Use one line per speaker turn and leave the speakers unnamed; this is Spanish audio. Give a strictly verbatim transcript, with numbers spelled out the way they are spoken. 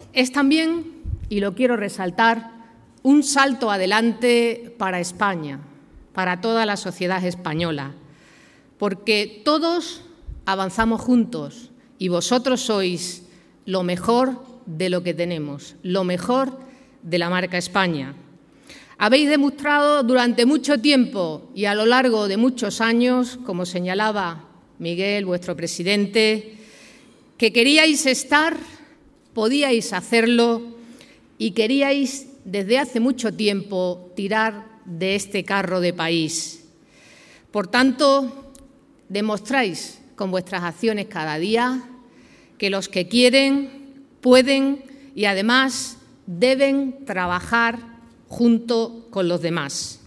es también, y lo quiero resaltar, un salto adelante para España, para toda la sociedad española, porque todos avanzamos juntos y vosotros sois lo mejor de lo que tenemos, lo mejor de la marca España. Habéis demostrado durante mucho tiempo y a lo largo de muchos años, como señalaba Miguel, vuestro presidente, que queríais estar, podíais hacerlo y queríais desde hace mucho tiempo tirar de este carro de país. Por tanto, demostráis con vuestras acciones cada día que los que quieren, pueden y además deben trabajar junto con los demás.